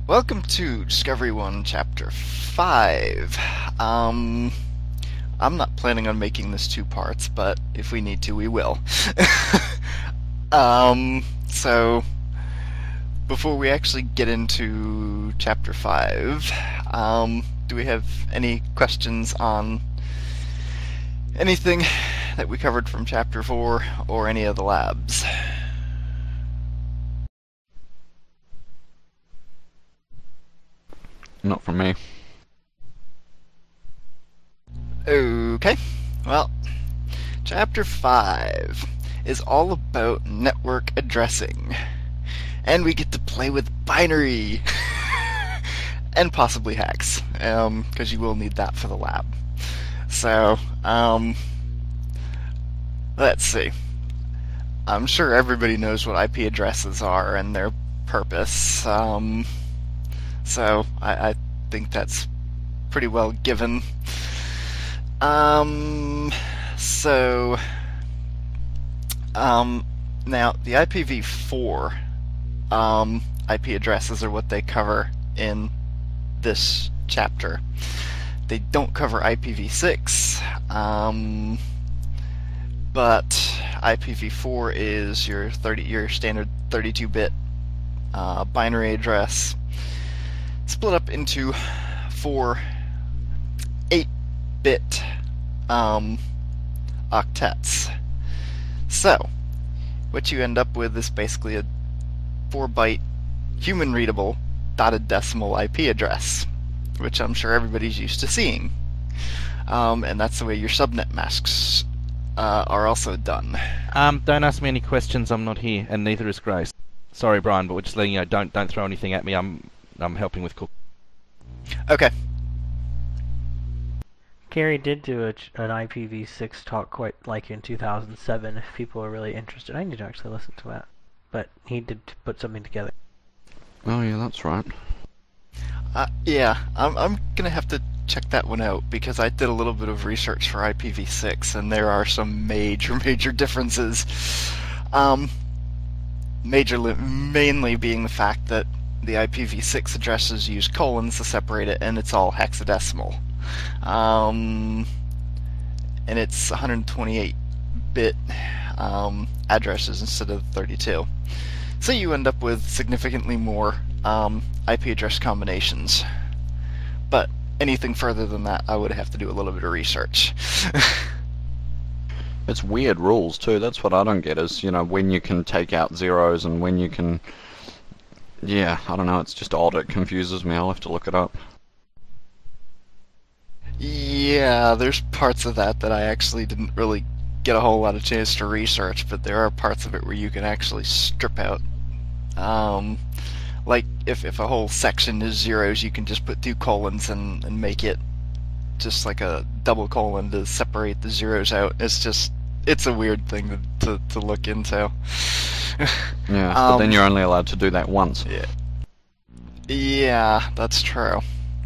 Welcome to Discovery 1, Chapter 5. I'm not planning on making this two parts, but if we need to, we will. So, before we actually get into Chapter 5, do we have any questions on anything that we covered from Chapter 4 or any of the labs? Not from me. Okay, well, Chapter 5 is all about network addressing. And we get to play with binary! And possibly hex, because you will need that for the lab. So, let's see. I'm sure everybody knows what IP addresses are and their purpose. So I think that's pretty well given. So now the IPv4 IP addresses are what they cover in this chapter. They don't cover IPv6, but IPv4 is your standard 32-bit binary address, split up into four 8-bit octets. So, what you end up with is basically a 4-byte human-readable dotted decimal IP address, which I'm sure everybody's used to seeing. And that's the way your subnet masks are also done. Don't ask me any questions. I'm not here, and neither is Grace. Sorry, Brian, but we're just letting you know. Don't throw anything at me. I'm helping with cook. Okay. Gary did do an IPv6 talk quite like in 2007. If people are really interested, I need to actually listen to that. But he did put something together. Oh yeah, that's right. Yeah, I'm gonna have to check that one out because I did a little bit of research for IPv6 and there are some major differences. Mainly being the fact that the IPv6 addresses use colons to separate it, and it's all hexadecimal. And it's 128-bit addresses instead of 32. So you end up with significantly more IP address combinations. But anything further than that, I would have to do a little bit of research. It's weird rules too. That's what I don't get is, when you can take out zeros and when you can... Yeah, I don't know, it's just odd. It confuses me. I'll have to look it up. Yeah, there's parts of that I actually didn't really get a whole lot of chance to research, but there are parts of it where you can actually strip out. Like, if a whole section is zeros, you can just put 2 colons and make it just like a double colon to separate the zeros out. It's a weird thing to look into. Yeah, but then you're only allowed to do that once. Yeah, that's true.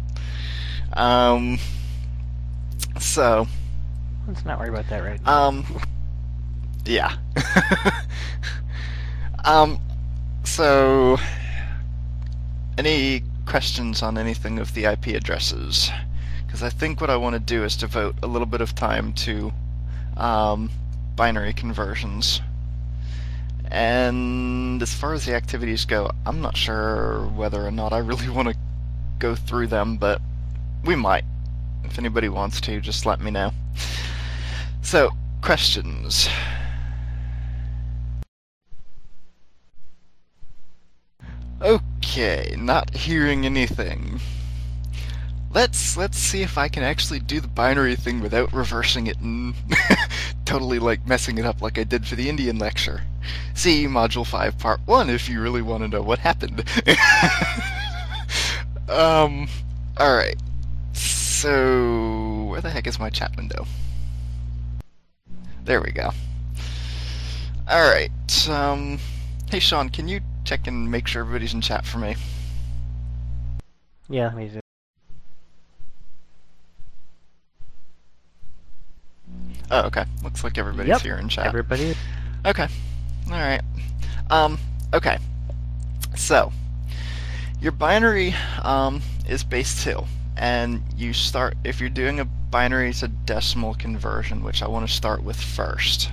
So... Let's not worry about that right now. Yeah. So... Any questions on anything of the IP addresses? Because I think what I want to do is devote a little bit of time to binary conversions. And as far as the activities go, I'm not sure whether or not I really want to go through them, but we might. If anybody wants to, just let me know. So, questions. Okay, not hearing anything. Let's see if I can actually do the binary thing without reversing it and totally messing it up like I did for the Indian lecture. See Module 5 Part 1 if you really want to know what happened. Alright. So, where the heck is my chat window? There we go. Alright, hey Sean, can you check and make sure everybody's in chat for me? Yeah, let me do. Oh, okay. Looks like everybody's here in chat. Everybody. Okay. Alright. Okay. So, Your binary is base 2, and you start, if you're doing a binary to decimal conversion, which I want to start with first.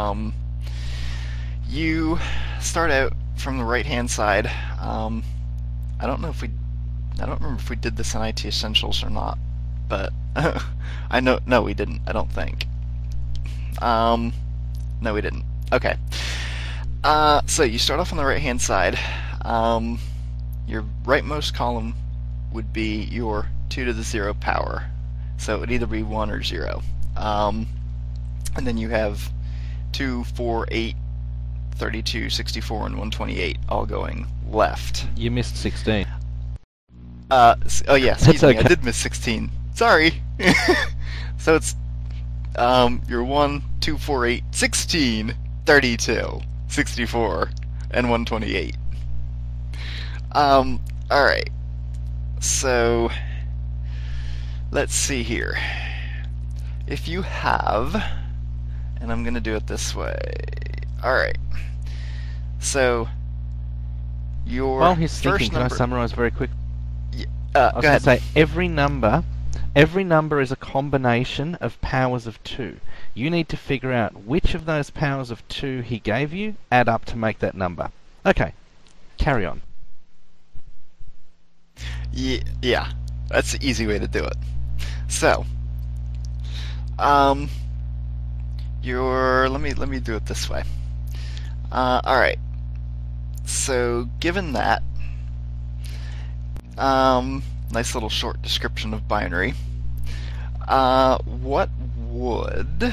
You start out from the right-hand side. I don't remember if we did this in IT Essentials or not, but no, we didn't. I don't think. No, we didn't. Okay. So you start off on the right-hand side. Your rightmost column would be your 2 to the 0 power. So it would either be 1 or 0. And then you have 2, 4, 8, 32, 64, and 128 all going left. You missed 16. Oh yeah, excuse me, okay. I did miss 16. Sorry. So it's your 1, 2, 4, 8, 16, 32, 64, and 128. Alright. So let's see here. If you have, and I'm gonna do it this way. Alright. So your While he's first thinking, can I number, summarize very quick? go I was going ahead. to say every number is a combination of powers of 2. You need to figure out which of those powers of 2 he gave you add up to make that number. Okay, carry on. Yeah, that's the easy way to do it. So, let me do it this way. Alright. So, given that, nice little short description of binary, what would,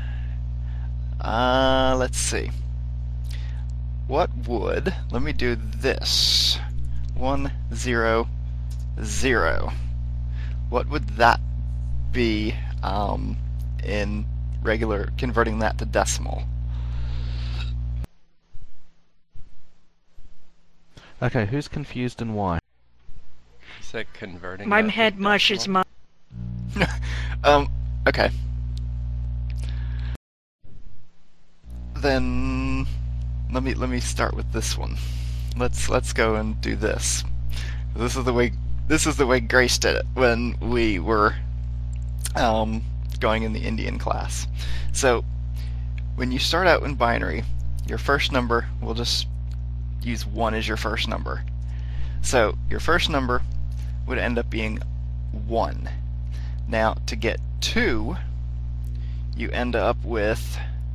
let's see. What would, let me do this. 1, 0, 0. What would that be in regular, converting that to decimal? Okay, who's confused and why? You said converting. My that to head mush is decimal? my. Okay. Then let me start with this one. Let's go and do this. This is the way Grace did it when we were going in the Indian class. So when you start out in binary, your first number, we'll just use 1 as your first number. So your first number would end up being 1. Now to get 2, you end up with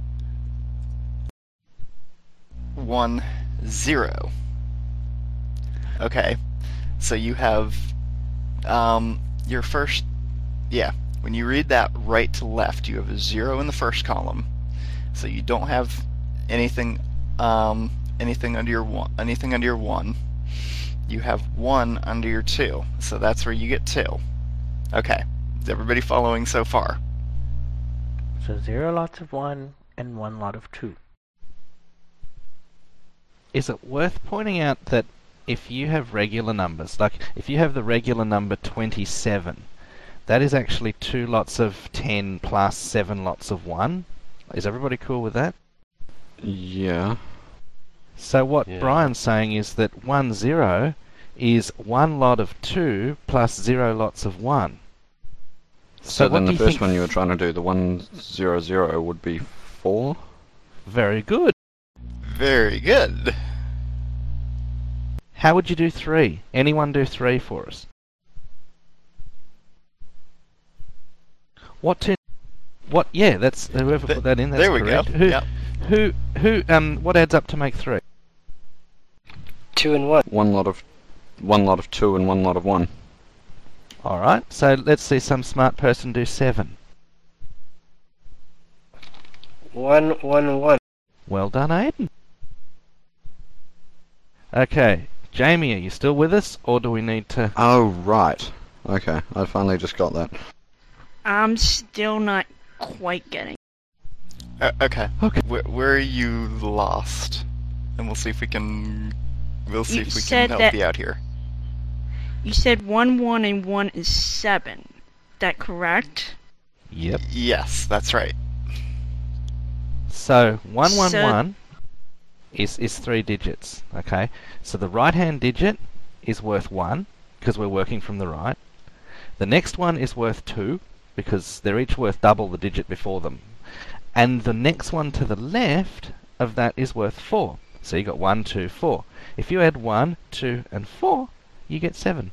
1, 0. Okay, so you have your first, when you read that right to left, you have a 0 in the first column, so you don't have anything under your 1. You have 1 under your 2, so that's where you get 2. Okay, is everybody following so far? So 0 lots of 1 and 1 lot of 2. Is it worth pointing out that if you have regular numbers, like if you have the regular number 27, that is actually 2 lots of 10 plus 7 lots of 1? Is everybody cool with that? Yeah. So what Yeah. Brian's saying is that 1, 0 is 1 lot of 2 plus 0 lots of 1. So what then do the you first think? one you were trying to do, the 1, 0, 0 would be 4? Very good. Very good. How would you do 3? Anyone do 3 for us? Yeah, that's whoever put that in. That's There we correct. go. Yep. What adds up to make 3? 2 and 1. One lot of 2 and 1 lot of 1. All right. So let's see some smart person do 7. 1, 1, 1. Well done, Aiden. Okay, Jamie, are you still with us, or do we need to? Oh, right. Okay, I finally just got that. I'm still not quite getting. Okay. Okay. Where are you lost? And we'll see if we can. We'll see You if we said can help that- you out here. You said 1, 1, and 1 is 7. That correct? Yep. Yes, that's right. So 111 So- is 3 digits. Okay. So the right-hand digit is worth 1, because we're working from the right. The next one is worth 2, because they're each worth double the digit before them. And the next one to the left of that is worth 4. So you got 1, 2, 4. If you add 1, 2, and 4, you get 7.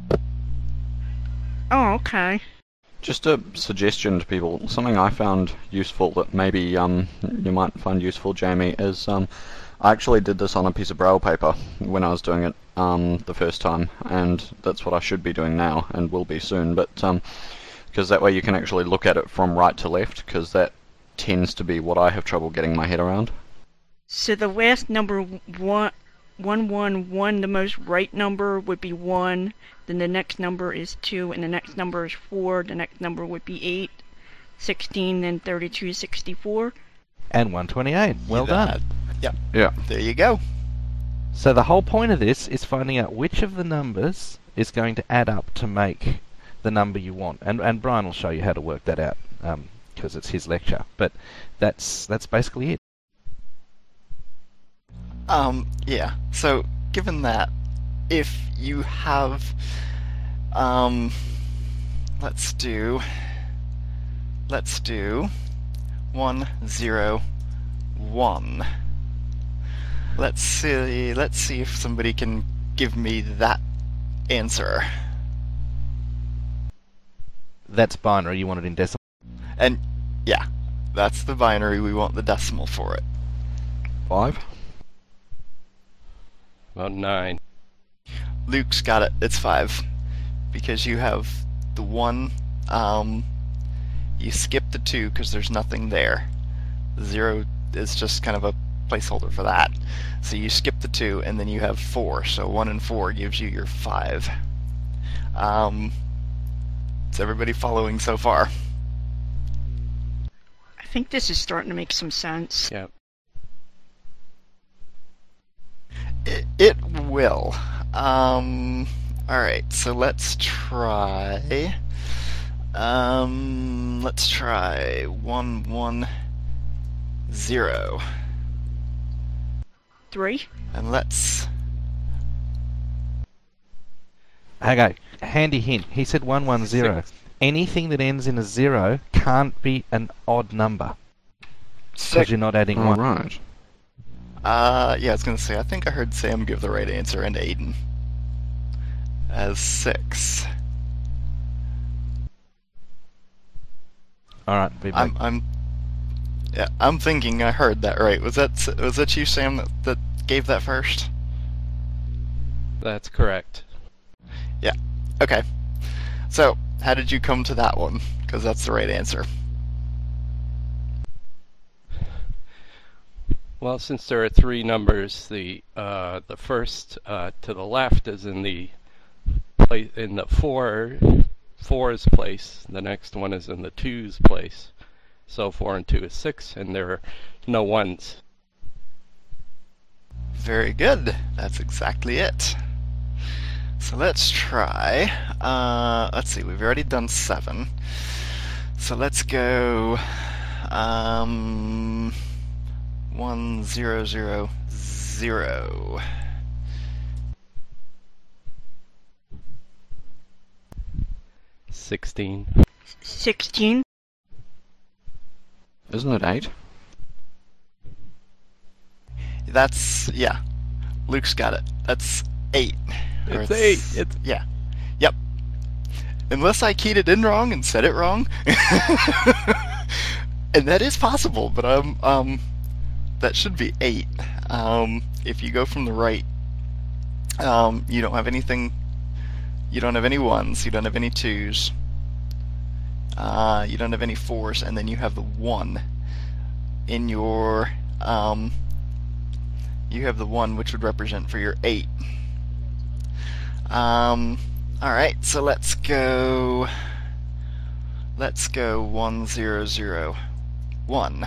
Oh, okay. Just a suggestion to people, something I found useful that maybe you might find useful, Jamie, is I actually did this on a piece of braille paper when I was doing it the first time, and that's what I should be doing now and will be soon, but because that way you can actually look at it from right to left, because that tends to be what I have trouble getting my head around. So the last number, 111, the most right number would be 1, then the next number is 2, and the next number is 4, the next number would be 8, 16, then 32, 64. And 128. Well done. Yep. Yeah. There you go. So the whole point of this is finding out which of the numbers is going to add up to make the number you want. And Brian will show you how to work that out, because it's his lecture. But that's basically it. Yeah. So, given that, if you have, let's do 1, 0, 1. Let's see if somebody can give me that answer. That's binary. You want it in decimal. And yeah, that's the binary. We want the decimal for it. 5? About 9. Luke's got it. It's 5. Because you have the 1, you skip the 2 because there's nothing there. The 0 is just kind of a placeholder for that. So you skip the 2 and then you have 4. So 1 and 4 gives you your 5. Is everybody following so far? I think this is starting to make some sense. Yep. It will. Alright, so let's try. Let's try 1, 1, 0. 3. And let's. Okay, handy hint. He said 110. Anything that ends in a 0 can't be an odd number. Because you're not adding 1. Right. Yeah, I was gonna say, I think I heard Sam give the right answer and Aiden. As 6. Alright, be back. I'm thinking I heard that right. Was that you, Sam, that gave that first? That's correct. Yeah. Okay. So, how did you come to that one? Because that's the right answer. Well, since there are 3 numbers, the first to the left is in the fours place. The next one is in the 2's place. So 4 and 2 is 6, and there are no 1s. Very good. That's exactly it. So let's try. Let's see. We've already done 7. So let's go. 1, 0, 0, 0. 16. 16. Isn't it 8? That's, yeah. Luke's got it. That's 8. Or It's 8. It's yeah. Yep. Unless I keyed it in wrong and said it wrong. And that is possible, but that should be 8. If you go from the right, you don't have anything. You don't have any 1s. You don't have any 2s. You don't have any 4s, and then you have the 1 in your. You have the 1, which would represent for your 8. All right, so let's go. Let's go 1, 0, 0, 1.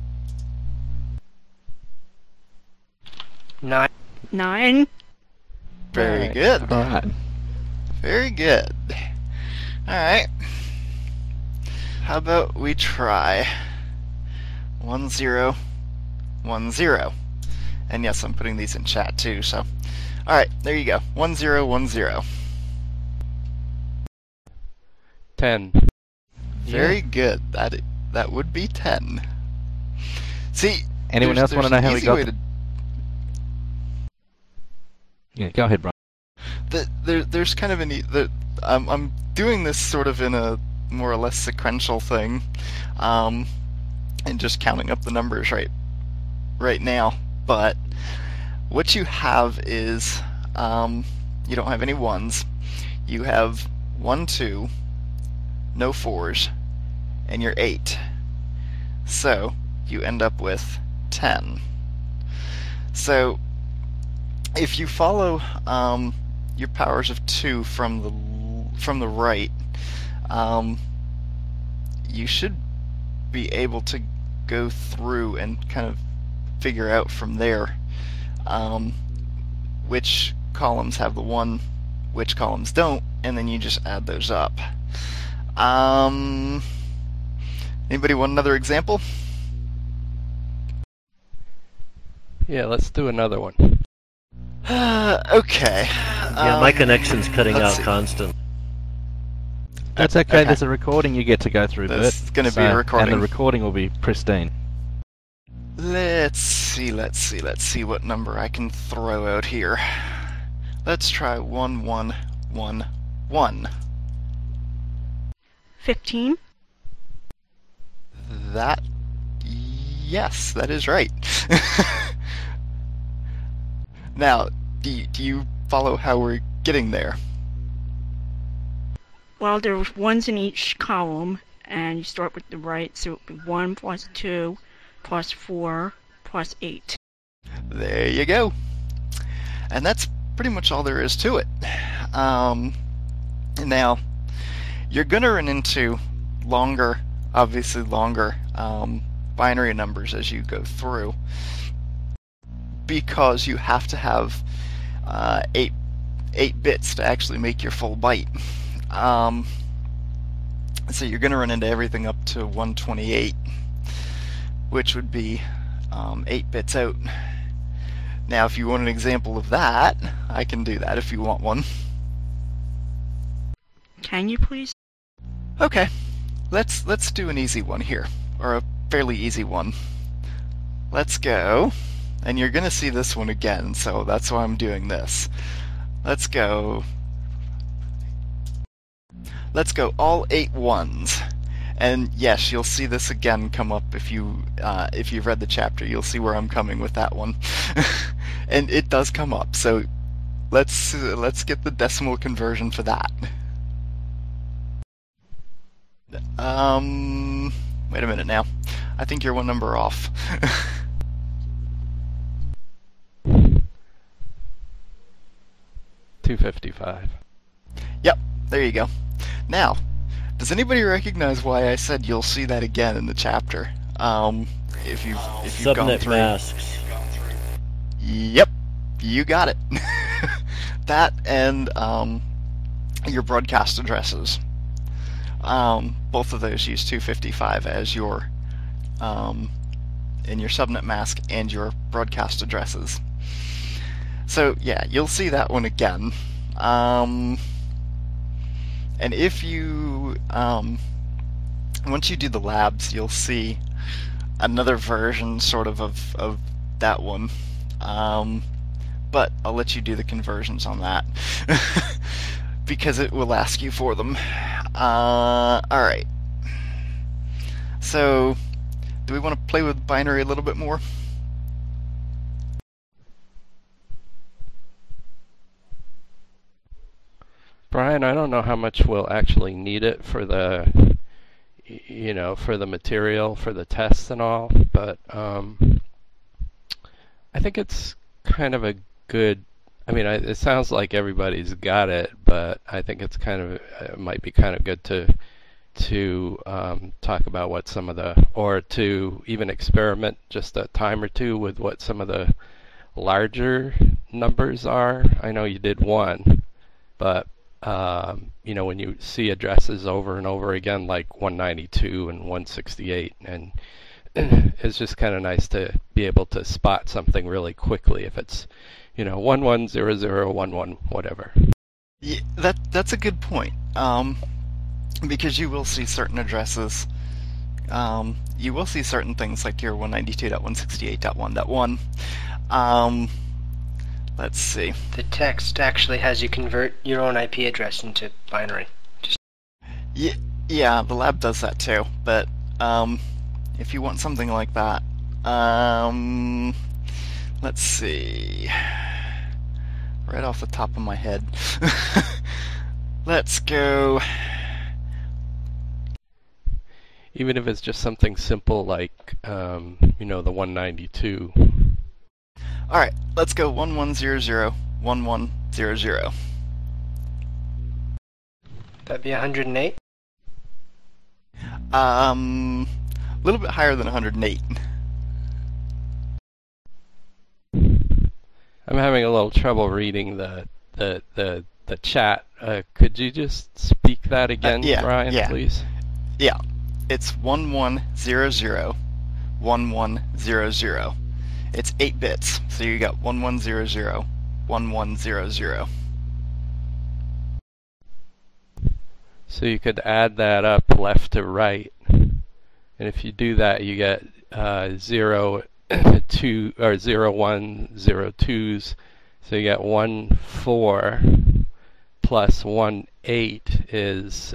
9. 9. Very Alright. good. Alright. Very good. Alright. How about we try 1, 0, 1, 0. And yes, I'm putting these in chat too, so Alright, there you go. 1010. 10. Very good. That would be 10. See, Anyone else want to know how we got? Yeah, go ahead, Brian. There's kind of I'm doing this sort of in a more or less sequential thing, and just counting up the numbers right now. But what you have is you don't have any ones. You have 1, 2, no 4s, and you're 8. So you end up with 10. So if you follow your powers of 2 from the right, you should be able to go through and kind of figure out from there which columns have the 1, which columns don't, and then you just add those up. Anybody want another example? Yeah, let's do another one. Okay. Yeah, my connection's cutting out let's see. constant. That's okay. There's a recording you get to go through, Bert. There's going to be a recording. And the recording will be pristine. Let's see what number I can throw out here. Let's try 1111. 15. Yes, that is right. Now, do you follow how we're getting there? Well, there's ones in each column, and you start with the right, so it would be 1 plus 2 plus 4 plus 8. There you go. And that's pretty much all there is to it. Now, you're going to run into obviously longer binary numbers as you go through, because you have to have 8 bits to actually make your full byte. So you're going to run into everything up to 128, which would be 8 bits out. Now, if you want an example of that, I can do that if you want one. Can you please? Okay, let's do an easy one here, or a fairly easy one. Let's go, and you're going to see this one again, so that's why I'm doing this. Let's go all 8 ones. And yes, you'll see this again come up if you've read the chapter. You'll see where I'm coming with that one. And it does come up, so let's get the decimal conversion for that. Wait a minute now. I think you're one number off. 255. Yep, there you go. Now, does anybody recognize why I said you'll see that again in the chapter? If you've gone Subnet through. masks. Yep, you got it. That and your broadcast addresses. Both of those use 255 as your in your subnet mask and your broadcast addresses. So yeah, you'll see that one again. And if you once you do the labs, you'll see another version sort of that one. But I'll let you do the conversions on that because it will ask you for them. Alright. So, do we want to play with binary a little bit more? Brian, I don't know how much we'll actually need it for the, for the material, for the tests and all, but I think it's kind of a good, it sounds like everybody's got it, but I think it might be kind of good to talk about what some of or to even experiment just a time or two with what some of the larger numbers are. I know you did one, but when you see addresses over and over again, like 192 and 168, and it's just kind of nice to be able to spot something really quickly if it's, 110011 whatever. Yeah, that's a good point. Because you will see certain addresses. You will see certain things like your 192.168.1.1. Let's see. The text actually has you convert your own IP address into binary. Yeah, the lab does that too. But if you want something like that, let's see. Right off the top of my head, let's go. Even if it's just something simple like, the 192. All right, let's go 11001100. That'd be 108. A little bit higher than 108. I'm having a little trouble reading the chat. Could you just speak that again, Brian, please? Yeah, it's 11001100. It's 8 bits, so you got 11001100. So you could add that up left to right, and if you do that, you get 0, 2, or 0, 1, 0, 2s. So you get 1, 4 plus 1, 8 is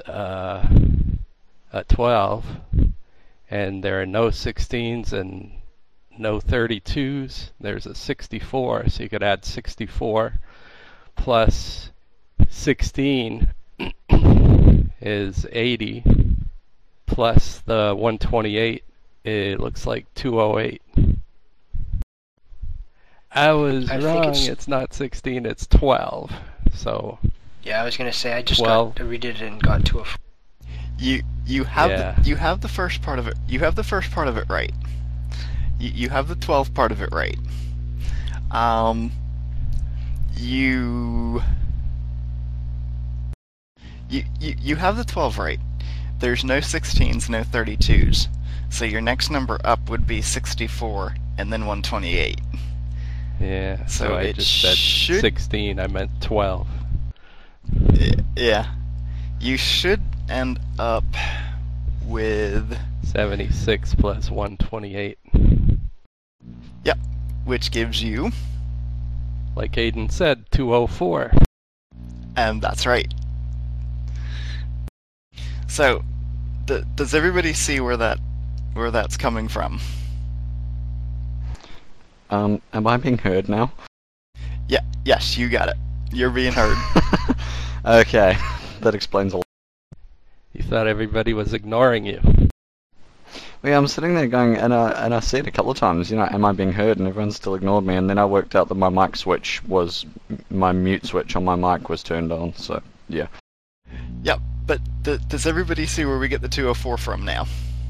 12, and there are no 16s and no 32s. There's a 64, so you could add 64 plus 16 is 80 plus the 128. It looks like 208. I was wrong. It's not 16. It's 12. So yeah, I was gonna say I just 12. redid it and got to a. You have the first part of it. You have the first part of it right. You have the 12 part of it right. You have the 12 right. There's no 16s, no 32s. So your next number up would be 64 and then 128. Yeah, so I just said 16, I meant 12. Yeah. You should end up with 76 plus 128. Yep, which gives you, like Aiden said, 204. And that's right. So, does everybody see where that's coming from? Am I being heard now? Yeah, yes, you got it. You're being heard. Okay, that explains a lot. You thought everybody was ignoring you. Well, yeah, I'm sitting there going, and I said a couple of times, am I being heard? And everyone still ignored me, and then I worked out that my mute switch on my mic was turned on, so, yeah. Yep, but does everybody see where we get the 204 from now?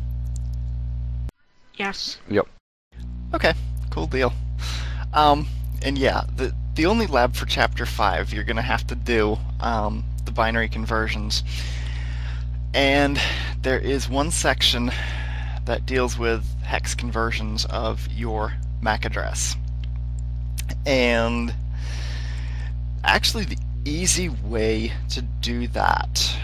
Yes. Yep. Okay, cool deal. And yeah, the only lab for Chapter 5, you're going to have to do the binary conversions. And there is one section that deals with hex conversions of your MAC address. And actually the easy way to do that,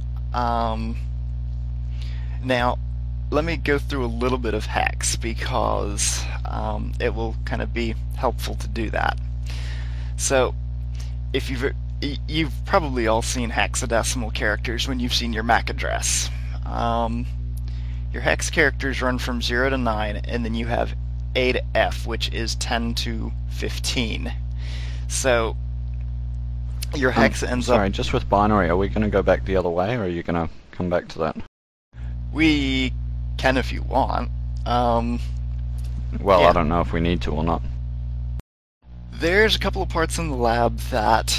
now let me go through a little bit of hex because it will kind of be helpful to do that. So if you've probably all seen hexadecimal characters when you've seen your MAC address. Your hex characters run from 0 to 9, and then you have A to F, which is 10 to 15. So your hex ends up... Sorry, just with binary, are we going to go back the other way, or are you going to come back to that? We can if you want. Well, yeah. I don't know if we need to or not. There's a couple of parts in the lab that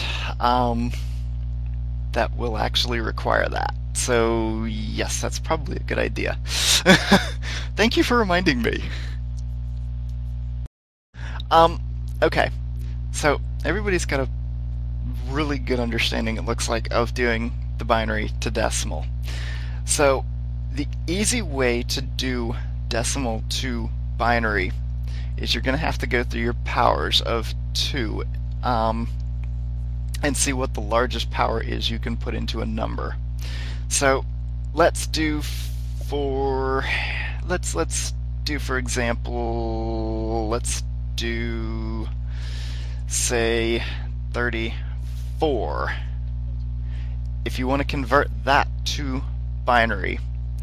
that will actually require that. So yes, that's probably a good idea. Thank you for reminding me. Okay, so everybody's got a really good understanding, it looks like, of doing the binary to decimal. So the easy way to do decimal to binary is you're going to have to go through your powers of 2 and see what the largest power is you can put into a number. So let's do for example, let's do, say, 34. If you want to convert that to binary,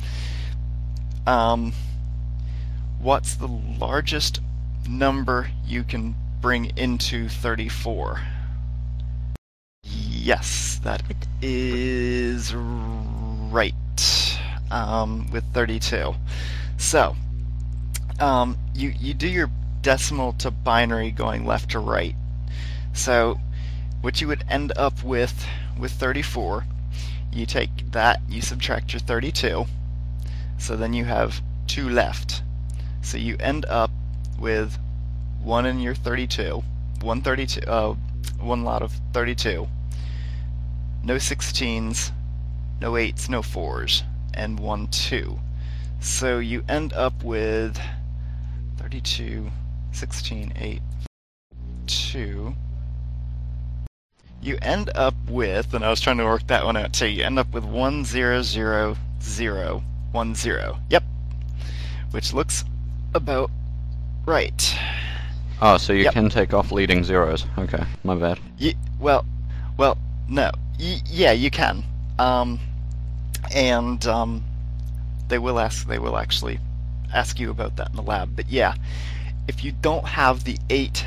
what's the largest number you can bring into 34? Yes, that is right, with 32. So, you do your decimal to binary going left to right. So, what you would end up with 34, you take that, you subtract your 32, so then you have 2 left. So you end up with 1 in your 32, one lot of 32, no 16s, no 8s, no 4s, and 1 2. So you end up with 32, 16, 8, 2. You end up with, and I was trying to work that one out too, you end up with 1 0 0 0 1 0. Yep. Which looks about right. Oh, so you Yep. can take off leading zeros. Okay, my bad. Well, no. Yeah, you can. They will actually ask you about that in the lab. But yeah, if you don't have the 8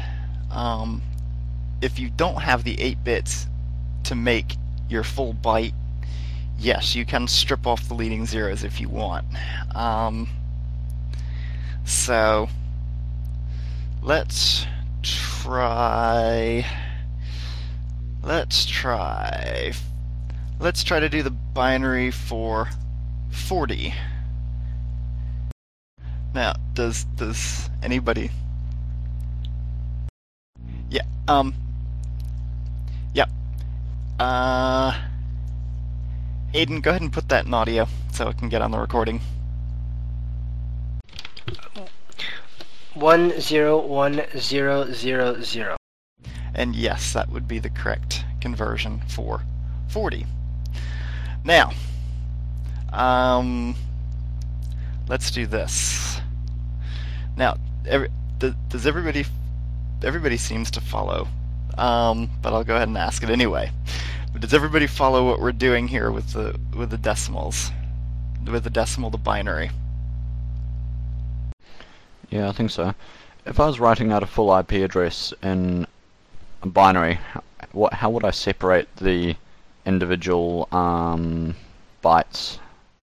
bits to make your full byte, yes, you can strip off the leading zeros if you want. So let's try to do the binary for 40. Now, does anybody? Yeah. Yep. Aiden, go ahead and put that in audio so it can get on the recording. 1 0 1 0 0 0. And yes, that would be the correct conversion for 40. Now, let's do this. Now, does everybody seems to follow, but I'll go ahead and ask it anyway. But does everybody follow what we're doing here with the decimals, with the decimal to binary? Yeah, I think so. If I was writing out a full IP address in a binary, how would I separate the individual bytes?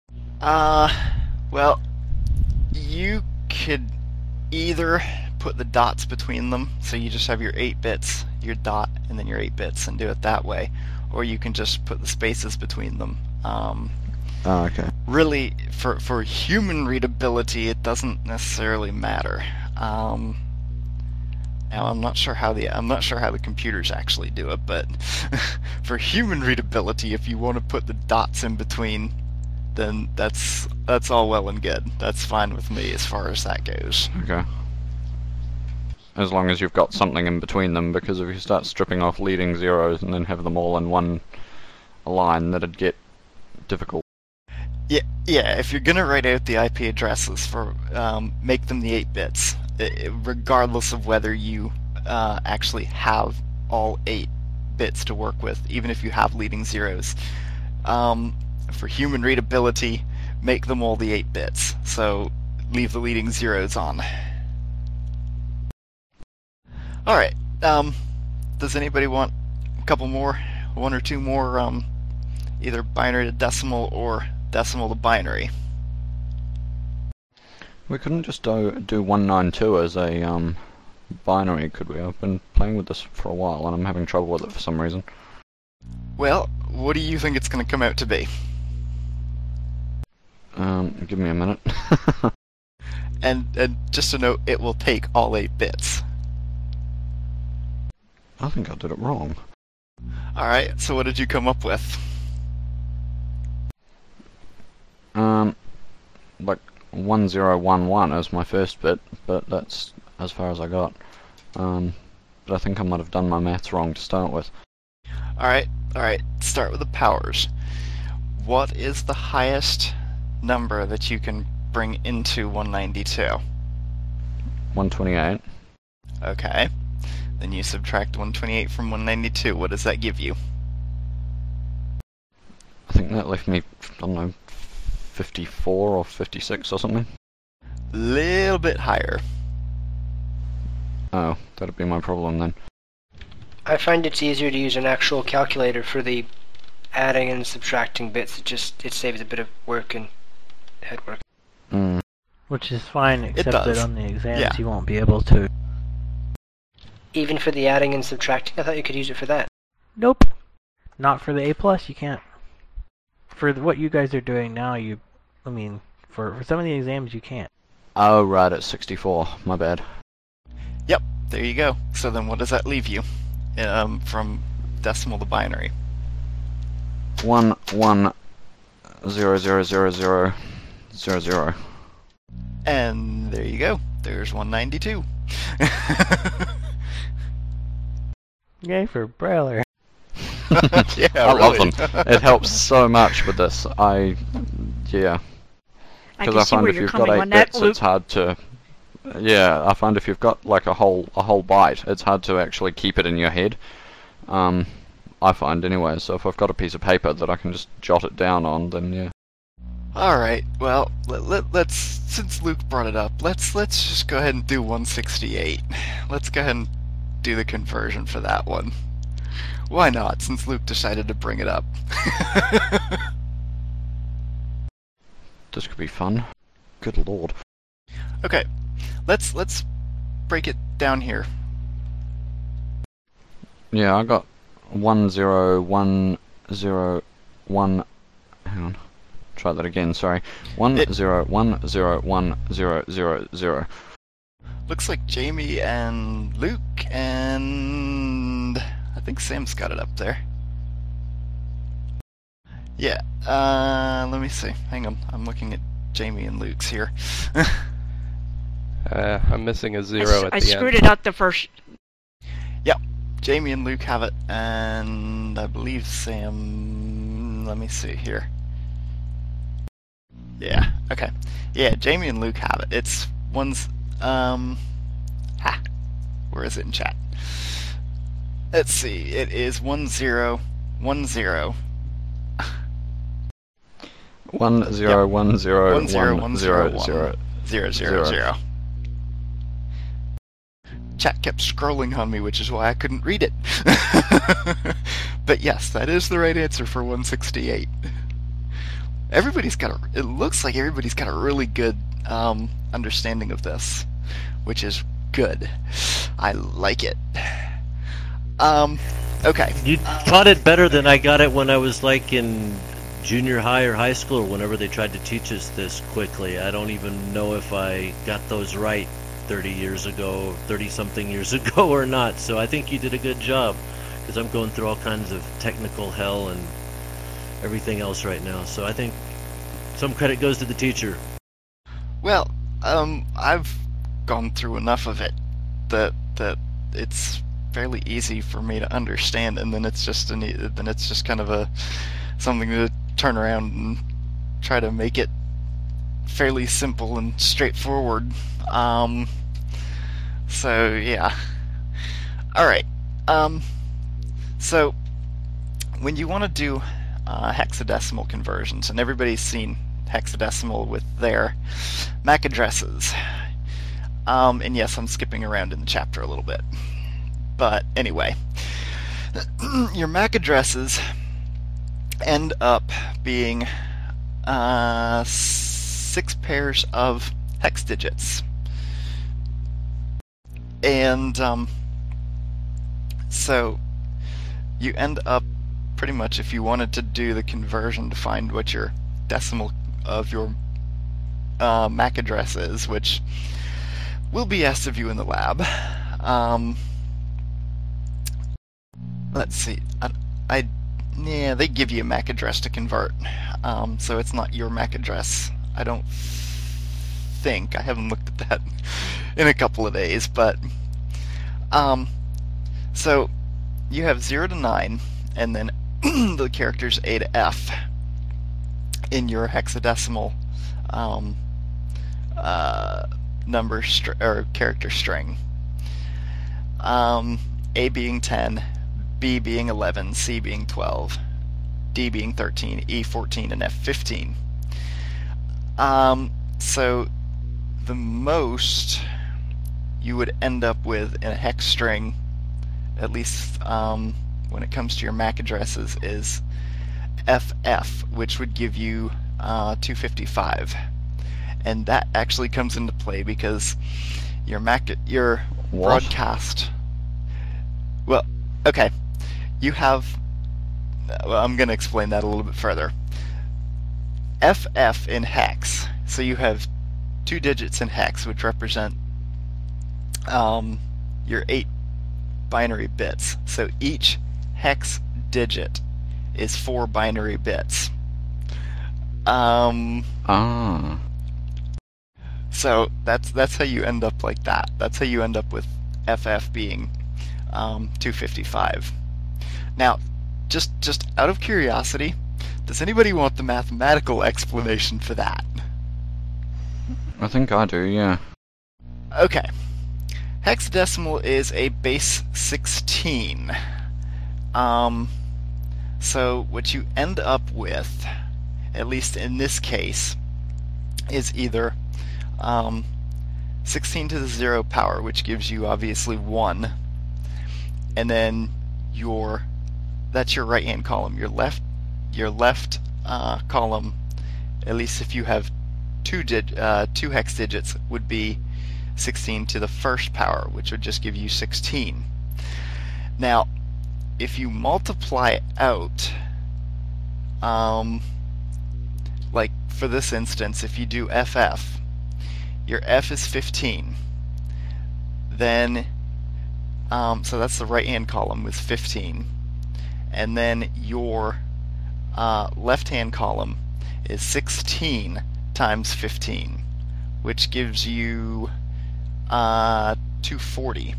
Well, you could either put the dots between them, so you just have your 8 bits, your dot, and then your 8 bits, and do it that way, or you can just put the spaces between them. Oh, okay. Really, for human readability, it doesn't necessarily matter. Now I'm not sure how the computers actually do it, but for human readability, if you want to put the dots in between, then that's all well and good. That's fine with me as far as that goes. Okay. As long as you've got something in between them, because if you start stripping off leading zeros and then have them all in one line, that'd get difficult. Yeah. If you're gonna write out the IP addresses for, make them the 8 bits, regardless of whether you actually have all 8 bits to work with, even if you have leading zeros. For human readability, make them all the 8 bits. So leave the leading zeros on. Alright, does anybody want a couple more, 1 or 2 more, either binary to decimal or decimal to binary? We couldn't just do 192 as a binary, could we? I've been playing with this for a while and I'm having trouble with it for some reason. Well, what do you think it's going to come out to be? Give me a minute. And just to note, it will take all 8 bits. I think I did it wrong. Alright, so what did you come up with? Like 1011 as my first bit, but that's as far as I got. But I think I might have done my maths wrong to start with. Alright, start with the powers. What is the highest number that you can bring into 192? 128. Okay. Then you subtract 128 from 192. What does that give you? I think that left me, I don't know, 54 or 56 or something. Little bit higher. Oh, that'd be my problem then. I find it's easier to use an actual calculator for the adding and subtracting bits. It saves a bit of work and head work. Mm. Which is fine, except that does. on the exams Yeah. you won't be able to. Even for the adding and subtracting, I thought you could use it for that. Nope. Not for the A+, you can't. For what you guys are doing now, for some of the exams you can't. Oh, right, it's 64. My bad. Yep, there you go. So then what does that leave you? From decimal to binary. 1 1 0 0 0 0 0 0. And there you go. There's 192. Yay for Brailler. Yeah, I love really. them. It helps so much with this. I Because I can see find where if you're you've got coming 8 on that, bits, Luke. it's hard to. Yeah, I find if you've got like a whole byte, it's hard to actually keep it in your head. I find anyway. So if I've got a piece of paper that I can just jot it down on, then yeah. Alright, well, let's, since Luke brought it up, let's just go ahead and do 168. Let's go ahead and do the conversion for that one. Why not, since Luke decided to bring it up? This could be fun. Good lord. Okay, let's break it down here. Yeah, I got 1 0 1 0 1. Hang on. Try that again. Sorry. 1 0 1 0 1 0 0 0. Looks like Jamie and Luke and I think Sam's got it up there. Yeah, let me see. Hang on, I'm looking at Jamie and Luke's here. I'm missing a 0 at I the screwed end. it up the first. Jamie and Luke have it, and I believe Sam... Let me see here. Yeah, okay. Yeah, Jamie and Luke have it. It's one's... Where is it in chat? Let's see. It is 1010. 1 0 1 0 1 0 0 000. Chat kept scrolling on me, which is why I couldn't read it. But yes, that is the right answer for 168. It looks like everybody's got a really good understanding of this, which is good. I like it. Okay. You taught it better than I got it when I was like in junior high or high school or whenever they tried to teach us this quickly. I don't even know if I got those right 30 years ago, 30-something years ago or not. So I think you did a good job, because I'm going through all kinds of technical hell and everything else right now. So I think some credit goes to the teacher. Well, I've gone through enough of it that it's fairly easy for me to understand, and then it's just kind of something to turn around and try to make it fairly simple and straightforward. So yeah. All right. So when you want to do hexadecimal conversions, and everybody's seen hexadecimal with their MAC addresses. And yes, I'm skipping around in the chapter a little bit. But anyway, your MAC addresses end up being 6 pairs of hex digits. And so you end up pretty much, if you wanted to do the conversion to find what your decimal of your MAC address is, which will be asked of you in the lab. Let's see. Yeah, they give you a MAC address to convert, so it's not your MAC address. I don't think. I haven't looked at that in a couple of days, but so you have 0 to 9, and then the characters A to F in your hexadecimal or character string. A being 10, B being 11, C being 12, D being 13, E 14, and F 15. So the most you would end up with in a hex string, at least when it comes to your MAC addresses, is FF, which would give you 255. And that actually comes into play because your broadcast. Well, okay. You have. Well, I'm going to explain that a little bit further. FF in hex. So you have 2 digits in hex, which represent your 8 binary bits. So each hex digit is 4 binary bits. So that's how you end up like that. That's how you end up with FF being 255. Now, just out of curiosity, does anybody want the mathematical explanation for that? I think I do, yeah. Okay. Hexadecimal is a base 16. So what you end up with, at least in this case, is either 16 to the 0 power, which gives you obviously 1, and then that's your right hand column. Your left column, at least if you have 2 hex digits, would be 16 to the first power, which would just give you 16. Now, if you multiply out, like for this instance, if you do FF, your F is 15. Then, so that's the right hand column with 15. And then your left hand column is 16 times 15, which gives you 240.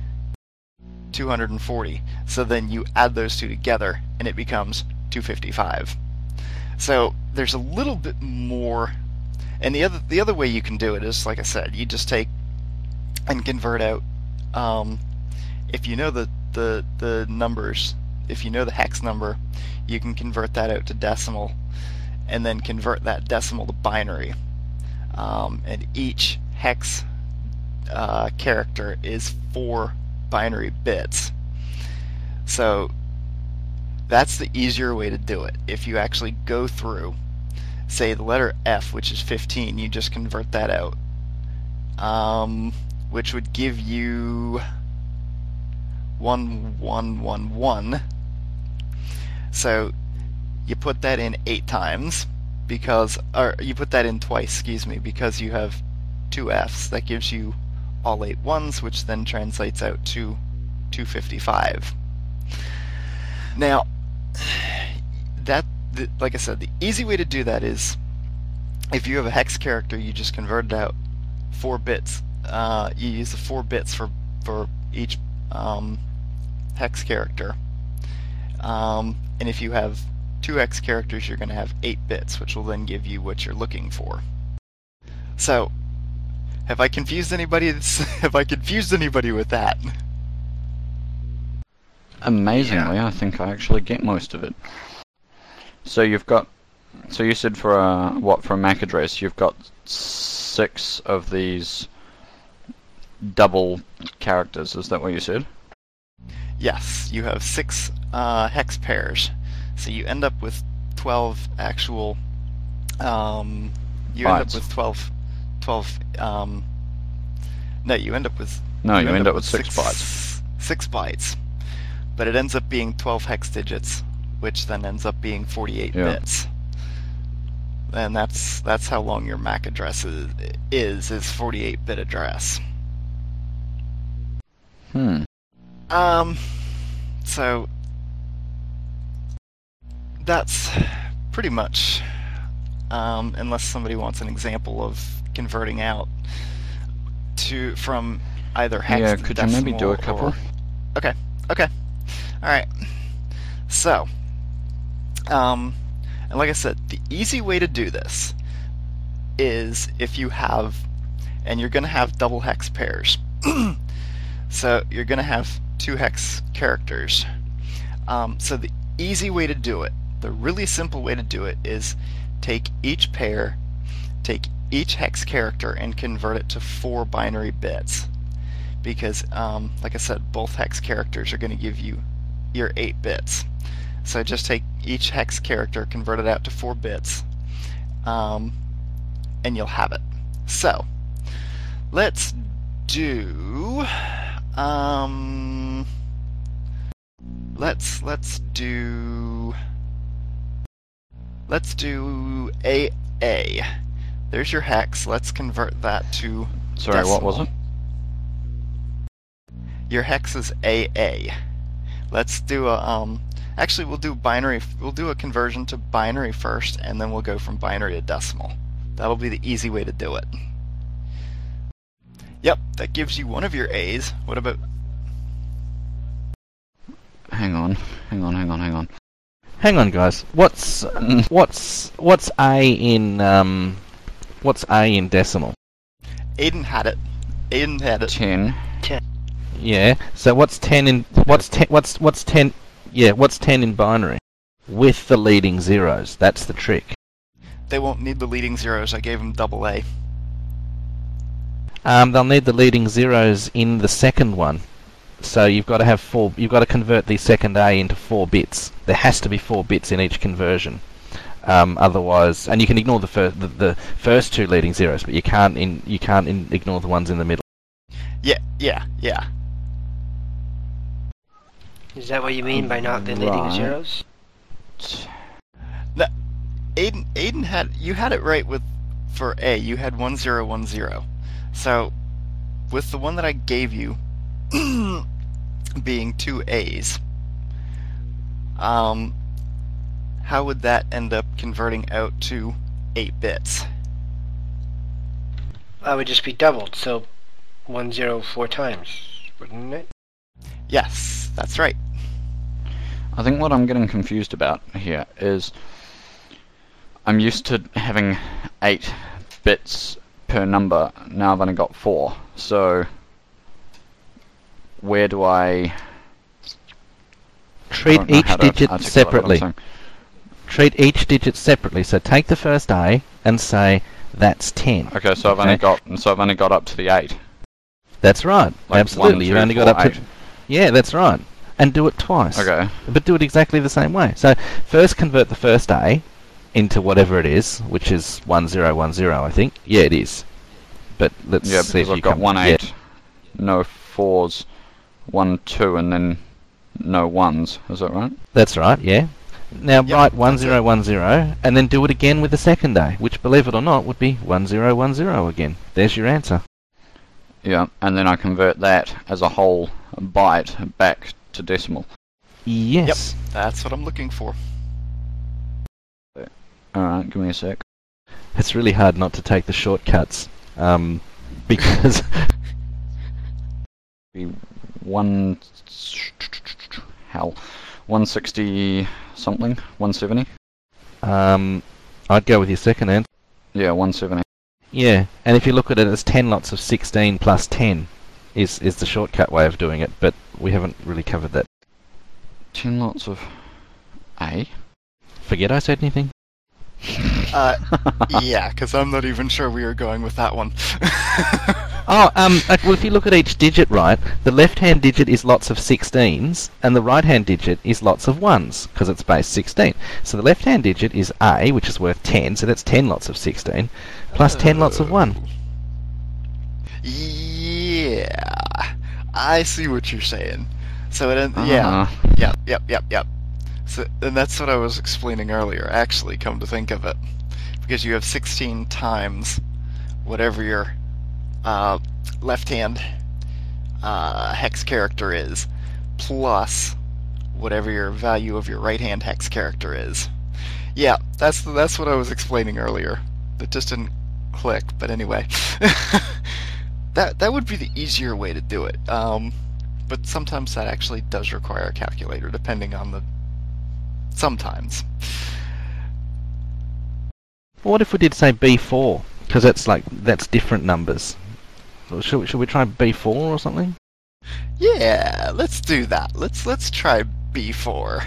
So then you add those two together and it becomes 255. So there's a little bit more, and the other way you can do it is, like I said, you just take and convert out, if you know the numbers, if you know the hex number, you can convert that out to decimal and then convert that decimal to binary. And each hex character is 4 binary bits. So that's the easier way to do it. If you actually go through, say the letter F, which is 15, you just convert that out, which would give you 1111. So you put that in 8 times or you put that in twice, excuse me, because you have 2 Fs. That gives you all 8 ones, which then translates out to 255. Now, like I said, the easy way to do that is, if you have a hex character, you just convert it out 4 bits. You use the 4 bits for each hex character. And if you have 2 hex characters, you're going to have 8 bits, which will then give you what you're looking for. So, have I confused anybody? Have I confused anybody with that? Amazingly, yeah. I think I actually get most of it. So you said for a MAC address, you've got 6 of these double characters. Is that what you said? Yes, you have 6 hex pairs. So you end up with 12 actual. You end up with 12. No, you end up with. No, you end up with 6 bytes. 6 bytes, but it ends up being 12 hex digits, which then ends up being 48 bits. And that's how long your MAC address is 48-bit address. So that's pretty much unless somebody wants an example of converting out from either hex Yeah, to could you decimal. maybe do a couple? Okay. All right. So, and like I said, the easy way to do this is if you have, and you're going to have double hex pairs. So you're going to have 2 hex characters. So the easy way to do it, the really simple way to do it, is take each pair, take each hex character, and convert it to 4 binary bits. Because, like I said, both hex characters are going to give you your 8 bits. So just take each hex character, convert it out to 4 bits, and you'll have it. So, let's do... Let's do AA. There's your hex. Let's convert that to Sorry, what was decimal. it? Your hex is AA. Let's do a actually we'll do binary. We'll do a conversion to binary first, and then we'll go from binary to decimal. That'll be the easy way to do it. Yep, that gives you one of your A's. What about... Hang on. Hang on, guys. What's A in decimal? Aiden had it. 10. Yeah. So what's 10 in what's 10? Yeah, what's 10 in binary? With the leading zeros. That's the trick. They won't need the leading zeros. I gave them double A. They'll need the leading zeros in the second one. So you've got to have 4. You've got to convert the second A into 4 bits. There has to be 4 bits in each conversion. Otherwise, and you can ignore the first 2 leading zeros, but you can't ignore the ones in the middle. Yeah. Is that what you mean by not the leading Right. zeros? No, Aiden had it right for A. You had 1010. So with the one that I gave you being 2 A's, how would that end up converting out to 8 bits? That would just be doubled, so 10 4 times, wouldn't it? Yes, that's right. I think what I'm getting confused about here is I'm used to having 8 bits per number. Now I've only got 4. So where do I Treat don't know each how to digit articulate what I'm separately. saying. Treat each digit separately. So take the first A and say that's 10. Okay, so I've only got up to the 8. That's right. Like Absolutely. 1, You've 2, only got 4, up to 8. Yeah, that's right. And do it twice. Okay. But do it exactly the same way. So first convert the first A into whatever it is, which is 1010, I think. Yeah, it is. But let's Yeah, see if because I've you got come 1 yeah. 8, no 4s, 1 2, and then no 1s. Is that right? That's right, yeah. Now Yep, write that's it. 1010 and then do it again with the second A, which, believe it or not, would be 1010 again. There's your answer. Yeah, and then I convert that as a whole byte back to decimal. Yes. That's what I'm looking for. Alright, give me a sec. It's really hard not to take the shortcuts, because Be 160 something, 170. I'd go with your second answer. Yeah, 170. Yeah, and if you look at it as 10 lots of 16 plus 10 is the shortcut way of doing it, but we haven't really covered that. 10 lots of A. Forget I said anything? Yeah, because I'm not even sure we are going with that one. Well, if you look at each digit, right, the left-hand digit is lots of 16s, and the right-hand digit is lots of 1s, because it's base 16. So the left-hand digit is A, which is worth 10, so that's 10 lots of 16, plus 10 lots of 1. Yeah, I see what you're saying. So it, Uh-huh. yep. So, and that's what I was explaining earlier, actually, come to think of it. Because you have 16 times whatever your left-hand hex character is, plus whatever your value of your right-hand hex character is. Yeah, that's what I was explaining earlier. That just didn't click, but anyway. That would be the easier way to do it. But sometimes that actually does require a calculator, depending on the... Sometimes. What if we did say B4? Because that's different numbers. So should we try B4 or something? Yeah, let's do that. Let's try B4.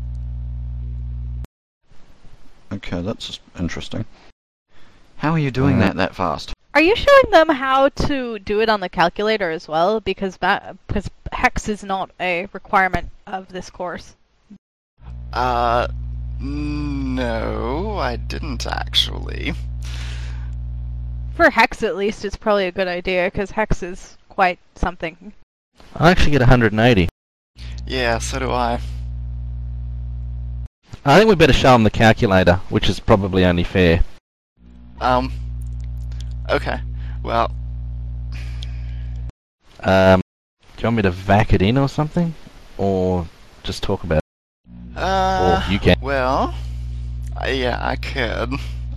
Okay, that's interesting. How are you doing that fast? Are you showing them how to do it on the calculator as well? Because hex is not a requirement of this course. No, I didn't actually. For hex, at least, it's probably a good idea, because hex is quite something. I actually get 180. Yeah, so do I. I think we better show them the calculator, which is probably only fair. Okay. Well, Do you want me to vac it in or something? Or just talk about it? Or you can. Well, yeah, I could.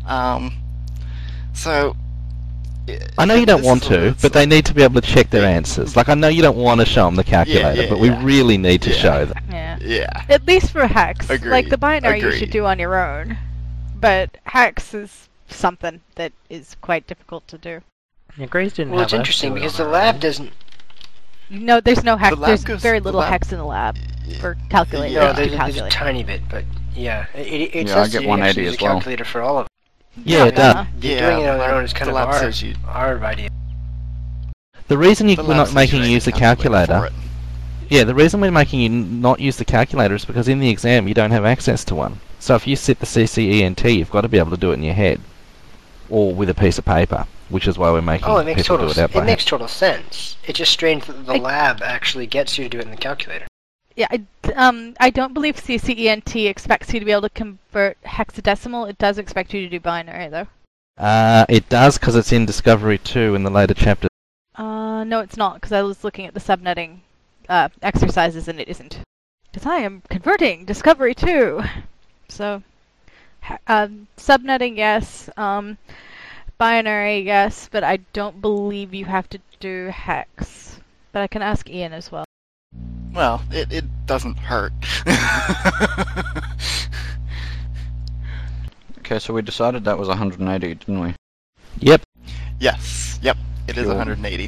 So... I know you don't this want is to, a- but they need to be able to check their answers. Like, I know you don't want to show them the calculator, but we really need to show them. Yeah. Yeah. At least for hex. Like, the Agreed. binary you should Agreed. do on your own. But hex is something that is quite difficult to do. Yeah, Grays didn't Well, have it's us interesting do it because on the our lab own. doesn't. No, there's no hex. The lab There's goes- very the little lab- hex in the lab for calculator. Yeah, No, to there's a calculate. tiny bit, but yeah, it Yeah, I says get that you 180 actually use as a well. calculator for all of it. Yeah, it does. Doing it on their own is kind the of lab our, says you, our idea. The reason the we're lab not says making you you need use the a calculator calculator... for it. Yeah, the reason we're making you not use the calculator is because in the exam you don't have access to one. So if you sit the CCENT, you've got to be able to do it in your head. Or with a piece of paper, which is why we're making Oh, it makes people total do it out by it makes hand. total sense. It's just strange that the I- lab actually gets you to do it in the calculator. Yeah, I don't believe CCENT expects you to be able to convert hexadecimal. It does expect you to do binary, though. It does, because it's in Discovery 2 in the later chapters. No, it's not, because I was looking at the subnetting exercises, and it isn't. Because I am converting Discovery 2. So, subnetting, yes. Binary, yes, but I don't believe you have to do hex. But I can ask Ian as well. Well, it doesn't hurt. Okay, so we decided that was 180, didn't we? Yep. Yes, yep, it is Cool. 180.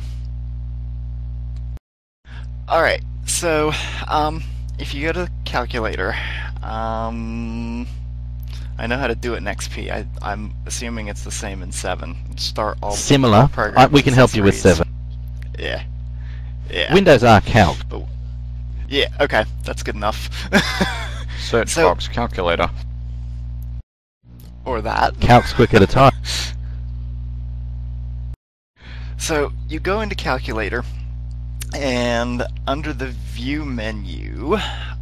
Alright, so, if you go to the calculator, I know how to do it in XP. I'm assuming it's the same in 7. Start all Similar. programs We can help you with accessories. 7. Yeah. Yeah. Windows are calc. Yeah, okay, that's good enough. Search So- box calculator. Or that. Calc's quick at a time. So you go into calculator, and under the view menu,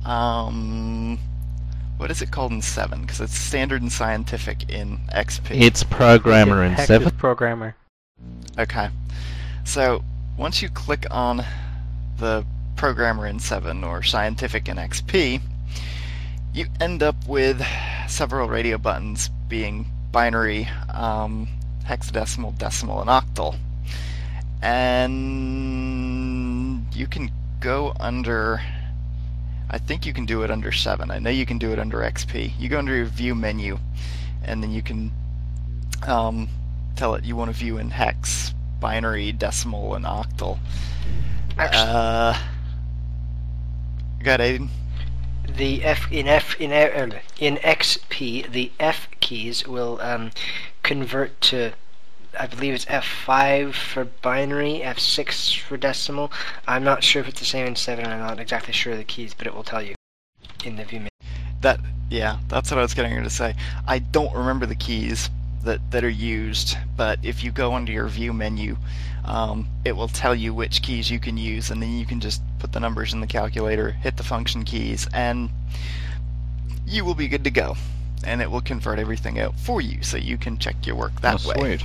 what is it called in 7? Because it's standard and scientific in XP. It's programmer in Hex 7. is programmer. Okay. So once you click on the programmer in 7 or scientific in XP, you end up with several radio buttons being binary, hexadecimal, decimal, and octal. And you can go under, I think you can do it under 7. I know you can do it under XP. You go under your view menu, and then you can tell it you want to view in hex, binary, decimal, and octal. Actually, Got Aiden? the in XP, the F keys will convert to, I believe it's F5 for binary, F6 for decimal. I'm not sure if it's the same in 7, and I'm not exactly sure of the keys, but it will tell you in the view menu. Yeah, that's what I was getting ready to say. I don't remember the keys that are used, but if you go under your view menu, it will tell you which keys you can use, and then you can just put the numbers in the calculator, hit the function keys, and you will be good to go. And it will convert everything out for you, so you can check your work that Oh, way. sweet.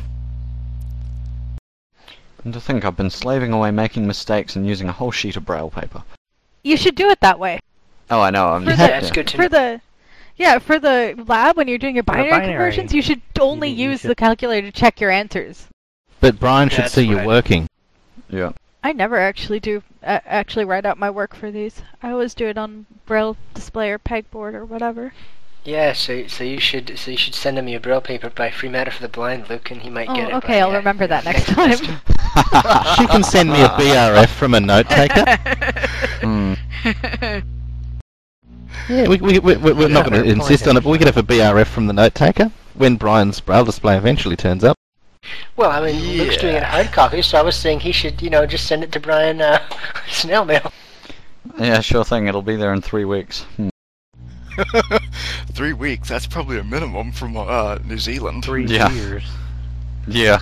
And to think I've been slaving away making mistakes and using a whole sheet of braille paper. You should do it that way. Oh, I know. I'm For just the- Yeah, it's good to For know. Yeah, for the lab, when you're doing your For the binary binary, conversions, you should only you use should- the calculator to check your answers. But Brian should That's see you right. working. Yeah. I never actually do actually write out my work for these. I always do it on Braille display or pegboard or whatever. Yeah, so you should send him your Braille paper by Free Matter for the Blind, Luke, and he might Oh, get it. okay, I'll remember that next time. She can send me a BRF from a note taker. Yeah, we're not going to insist on it, but we could have a BRF from the note taker when Brian's Braille display eventually turns up. Well, I mean, Luke's doing it hard copy, so I was saying he should, just send it to Brian snail mail. Yeah, sure thing. It'll be there in 3 weeks. 3 weeks, that's probably a minimum from New Zealand. 3 Yeah. years. Yeah.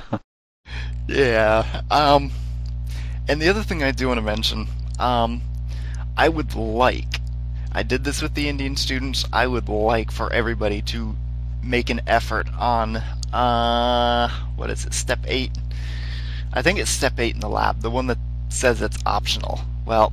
Yeah, and the other thing I do want to mention, I would like, I did this with the Indian students, I would like for everybody to make an effort on, what is it, step 8? I think it's step 8 in the lab, the one that says it's optional. Well,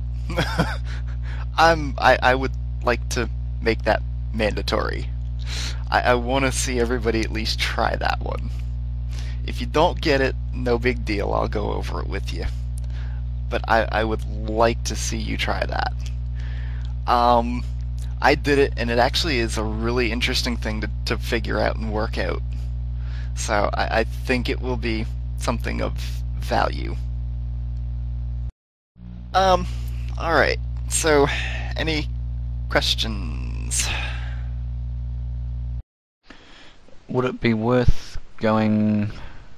I would like to make that mandatory. I want to see everybody at least try that one. If you don't get it, no big deal, I'll go over it with you. But I would like to see you try that. I did it, and it actually is a really interesting thing to figure out and work out. So I think it will be something of value. Alright, so any questions? Would it be worth going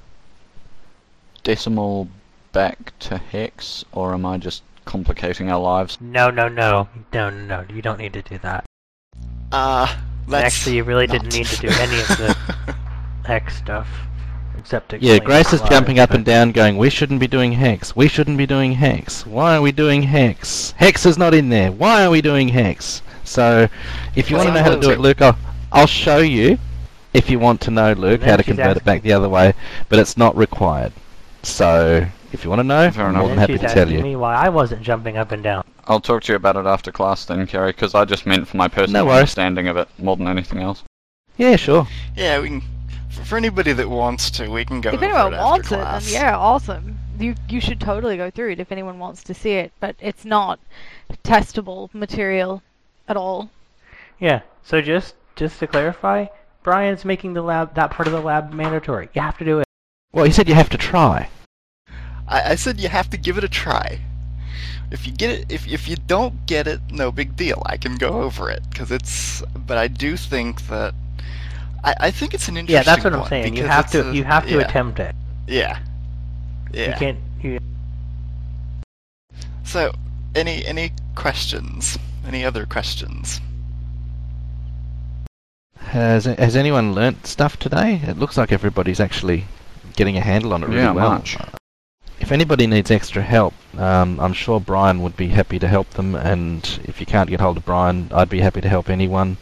decimal back to hex, or am I just complicating our lives? No, you don't need to do that. Let's Actually, you really not. didn't need to do any of the hex stuff. Except to Yeah, explain Grace it is live, jumping up but- and down going, we shouldn't be doing hex. We shouldn't be doing hex. Why are we doing hex? Hex is not in there. Why are we doing hex? So, if you want to know how to do it, Luke, I'll show you, if you want to know, Luke, And how then to she's convert it back asking- the other way, but it's not required. So, if you want to know, Fair I'm enough. more than And happy she's to tell asking you. me why I wasn't jumping up and down. I'll talk to you about it after class then, Kerry, because I just meant for my personal worries. understanding of it more than anything else. Yeah, sure. Yeah, we can. For anybody that wants to, we can go. If over anyone it wants after it, then class. yeah, awesome. You should totally go through it if anyone wants to see it, but it's not testable material at all. Yeah. So just to clarify, Brian's making that part of the lab mandatory. You have to do it. Well, he said you have to try. I said you have to give it a try. If you get it, if you don't get it, no big deal. I can go over it because it's. But I do think that I think it's an interesting. Yeah, that's what I'm one saying. You because have it's to a- you have to yeah, attempt it. Yeah. Yeah. You can't. So, any questions? Any other questions? Has anyone learnt stuff today? It looks like everybody's actually getting a handle on it really Yeah, well. much. If anybody needs extra help, I'm sure Brian would be happy to help them, and if you can't get hold of Brian, I'd be happy to help anyone.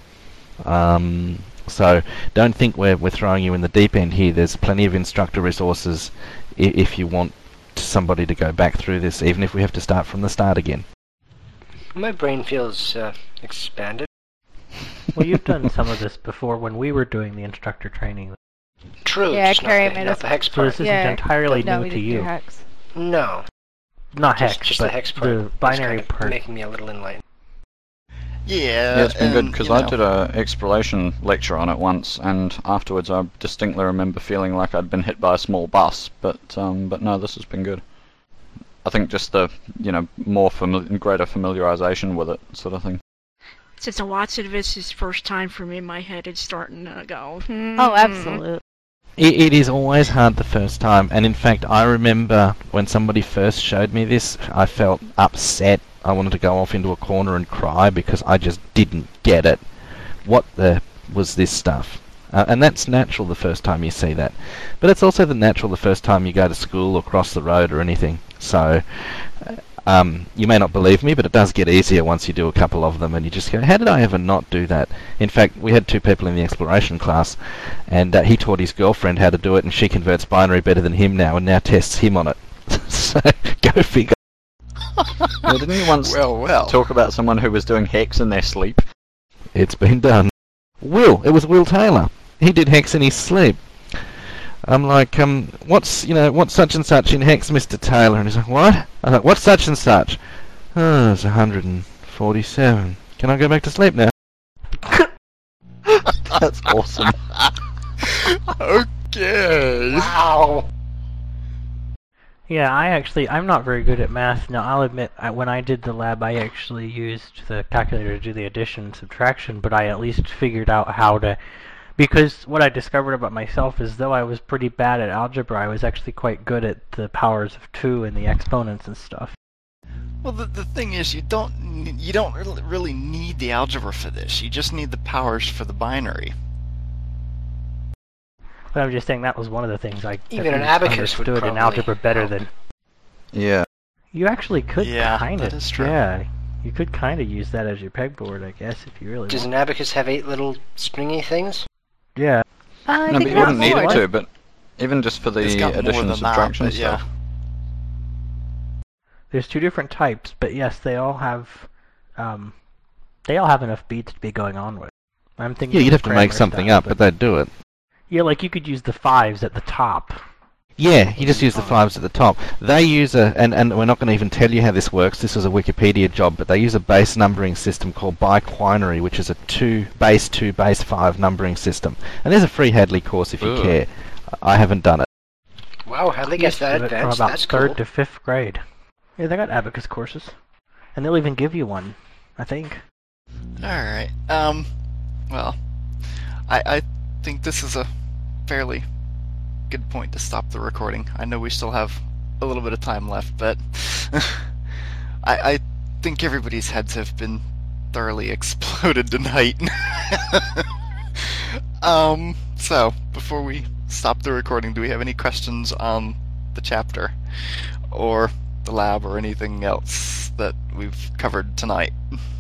So don't think we're throwing you in the deep end here. There's plenty of instructor resources if you want somebody to go back through this, even if we have to start from the start again. My brain feels expanded. Well, you've done some of this before when we were doing the instructor training. True. Yeah, just not Carrie the- made not us- the hex So part. this isn't Yeah, entirely no, new we to didn't do you. hex. No, Not just, hex, just but the hex part. the was binary kind of part. making me a little enlightened. Yeah. Yeah, it's been good and, because you I know, did a exploration lecture on it once, and afterwards I distinctly remember feeling like I'd been hit by a small bus. But no, this has been good. I think just the more greater familiarization with it sort of thing. Since a lot of this is first time for me, my head is starting to go. Oh, absolutely. It is always hard the first time, and in fact I remember when somebody first showed me this, I felt upset. I wanted to go off into a corner and cry because I just didn't get it. What the was this stuff? And that's natural the first time you see that. But it's also natural the first time you go to school or cross the road or anything. So you may not believe me, but it does get easier once you do a couple of them and you just go, how did I ever not do that? In fact, we had two people in the exploration class, and he taught his girlfriend how to do it, and she converts binary better than him now and now tests him on it. So go figure. Yeah, didn't you once Well. talk about someone who was doing hex in their sleep? It's been done. It was Will Taylor. He did Hex in his sleep. I'm like, what's such and such in Hex, Mr. Taylor? And he's like, what? I thought, what's such and such? Oh, it's 147. Can I go back to sleep now? That's awesome. Okay. Wow. Yeah, I'm not very good at math. Now, I'll admit, when I did the lab, I actually used the calculator to do the addition and subtraction, but I at least figured out how to... Because what I discovered about myself is, though I was pretty bad at algebra, I was actually quite good at the powers of 2 and the exponents and stuff. Well, the thing is, you don't really need the algebra for this. You just need the powers for the binary. But I'm just saying that was one of the things I Even an at least abacus would understood in probably algebra better help. than... Yeah. You actually could Yeah, kind of... that is true. Yeah, you could kind of use that as your pegboard, I guess, if you really Does want. an abacus have 8 little springy things? Yeah. I No, think but you that's wouldn't need more. it to, but even just for It's the got more addition than and subtraction that, but yeah. stuff. There's 2 different types, but yes, they all have enough beats to be going on with. I'm thinking Yeah, of you'd have to make grammar something stuff, up, but they'd do it. Yeah, like you could use the 5s at the top. Yeah, you just use the 5s at the top. They use and we're not going to even tell you how this works. This was a Wikipedia job, but they use a base numbering system called biquinary, which is a base 2, base 5 numbering system. And there's a free Hadley course if you Ooh. care. I haven't done it. Wow, how they get that From advanced? about That's 3rd cool. to 5th grade. Yeah, they got abacus courses. And they'll even give you one, I think. Alright, well, I think this is a fairly good point to stop the recording. I know we still have a little bit of time left, but I think everybody's heads have been thoroughly exploded tonight. So, before we stop the recording, do we have any questions on the chapter? Or the lab, or anything else that we've covered tonight?